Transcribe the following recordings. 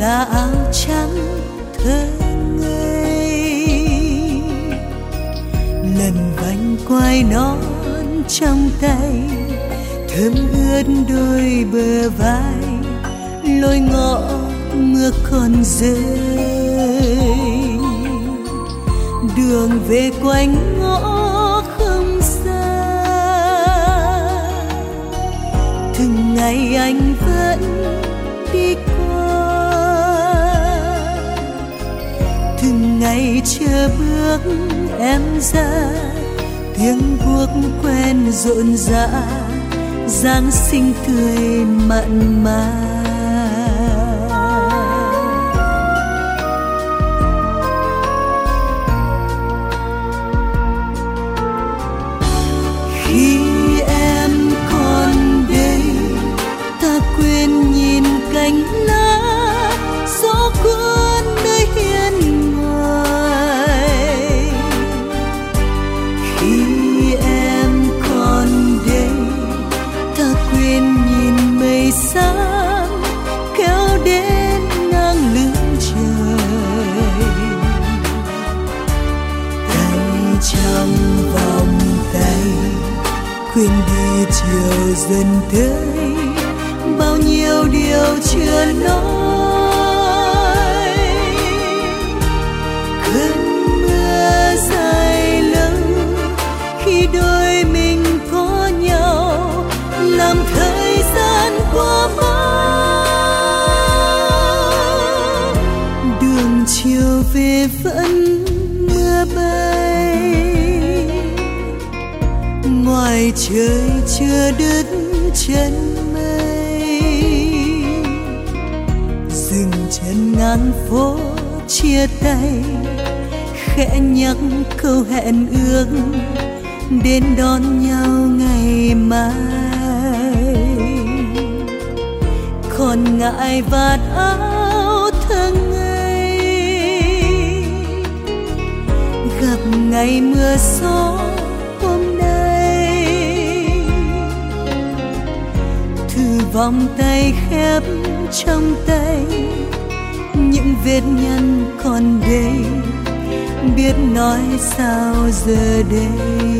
tà áo trắng thơ ngây, lần vành quai nón trong tay, thơm ướt đôi bờ vai, lối ngõ mưa còn rơi, đường về quanh ngõ không xa. Từng ngày anh vẫn đi qua, từng ngày chờ bước em ra, tiếng guốc quen rộn rã, Giáng sinh tươi mặn mà. Khi em còn đây, ta quên nhìn cánh lá gió cuốn nơi hiên ngoài. Khi em còn đây, ta quên nhìn mây xám kéo đến ngang lưng trời. Tay trong vòng tay, quên đi chiều dần tới, bao nhiêu điều chưa nói. Cơn mưa dài lâu khi đôi mình có nhau, làm thời gian qua mau. Đường chiều về vẫn mưa bay, ngoài trời chưa đứt chân mây. Dừng chân ngang phố chia tay, khẽ nhắc câu hẹn ước đến đón nhau ngày mai. Còn ngại vạt áo thơ ngây, gặp ngày mưa gió hôm nay. Thử vòng tay khép trong tay, những vết nhăn còn đây, biết nói sao giờ đây.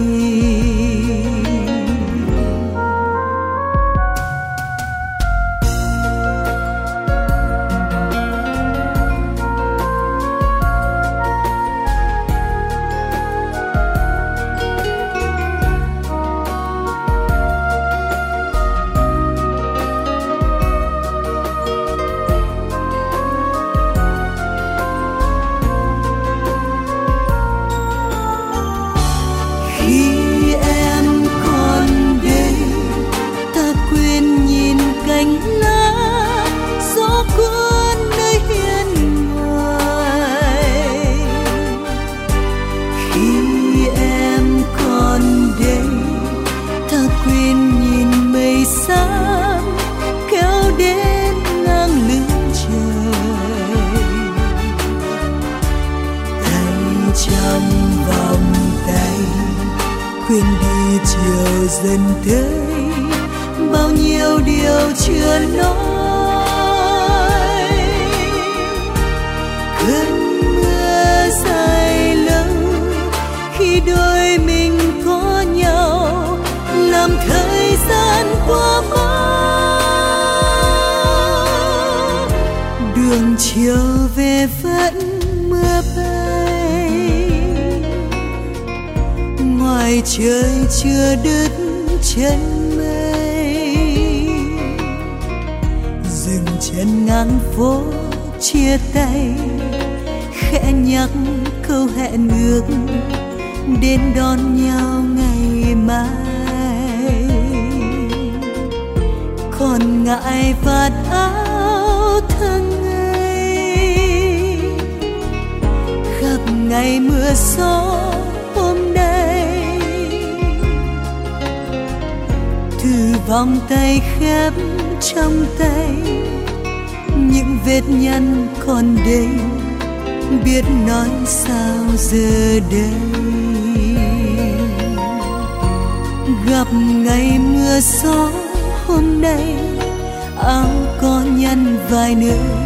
Khi em còn đây, ta quên nhìn cánh lá gió cuốn nơi hiên ngoài. Khi em còn đây, ta quên nhìn mây xám kéo đến ngang lưng trời. Tay trong vòng tay, quên đi chiều dần tới, bao nhiêu điều chưa nói. Cơn mưa dài lâu khi đôi mình có nhau, làm thời gian qua mau. Đường chiều về vẫn mưa bay, ngoài trời chưa đứt chân mây. Dừng chân ngang phố chia tay, khẽ nhắc câu hẹn ước đến đón nhau ngày mai. Còn ngại vạt áo thơ ngây, gặp ngày mưa gió hôm nay. Từ vòng tay khép trong tay, những vết nhăn còn đây, biết nói sao giờ đây. Gặp ngày mưa gió hôm nay, áo có nhăn vài nơi,